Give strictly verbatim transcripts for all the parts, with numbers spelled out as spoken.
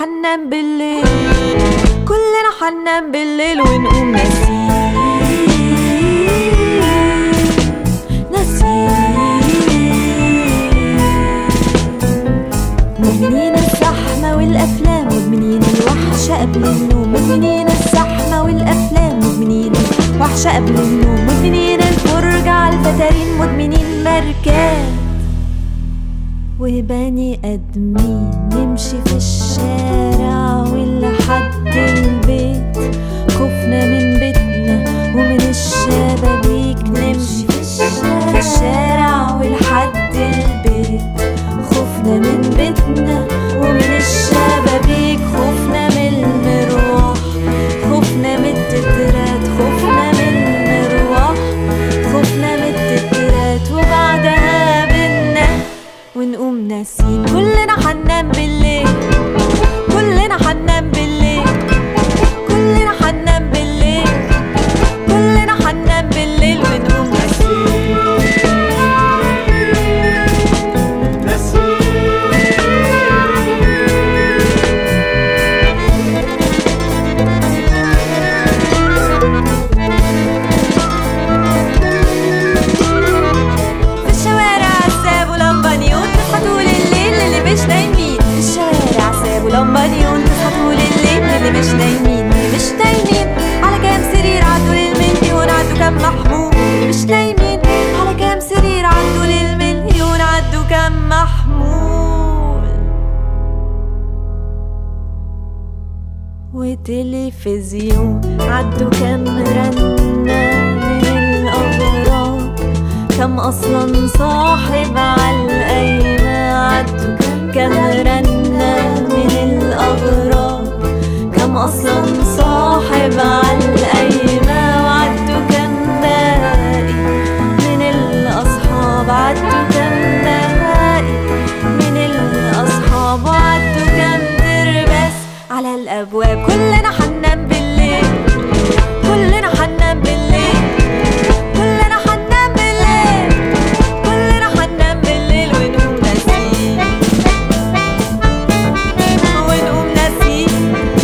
حننام بالليل، كلنا حننام بالليل ونقوم ناسين مدمنين الزحمة والأفلام، مدمنين الوحشة قبل النوم، مدمنين الزحمة والأفلام، مدمنين الوحشة قبل النوم، مدمنين الفرجة على الفترين، مدمنين ماركات وبني آدمين. نمشي في الشارع ولحد البيت، خوفنا من بيتنا ومن الشبابيك. نمشي في الشارع ولحد البيت، خوفنا من بيتنا ومن الشبابيك، خوفنا من المروح، خوفنا من التترات، خوفنا من المروح، خوفنا من التترات. وبعدها بننام ونقوم ناسين. كلنا حننام بالليل، كلنا حننام بالليل، كلنا حننام بالليل، كلنا حننام بالليل ونقوم ناسين. لمبانيون تصحى طول الليل اللي مش نايمين، اللي مش نايمين على كام سرير عدوا للمليون، عدوا كام محمول. مش نايمين على كام سرير عدوا للمليون، عدوا كام محمول. وتلفزيون عدوا كام رنة من الأغراض، كم أصلا صاحب عالقايمة. عدوا كام رنة من الأغراض، كم أصلا صاحب عالقايمة. وعدوا كام باقي من الأصحاب، عدوا كام باقي من الأصحاب، وعدوا كام ترباس على الأبواب. كلنا حننام بالليل، كلنا حننام بالليل، كلنا حننام بالليل، كلنا حننام بالليل ونقوم ناسين، ونقوم ناسين،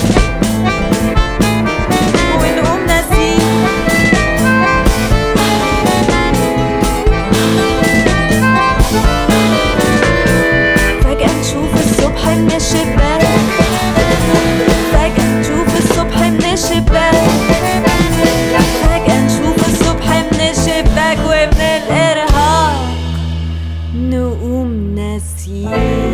ونقوم ناسين. فجأة نشوف الصبح من الشباك، فجأة نشوف الصبح من الشباك، فجأة نشوف الصبح من الشباك، ومن الإرهاق نقوم ناسين.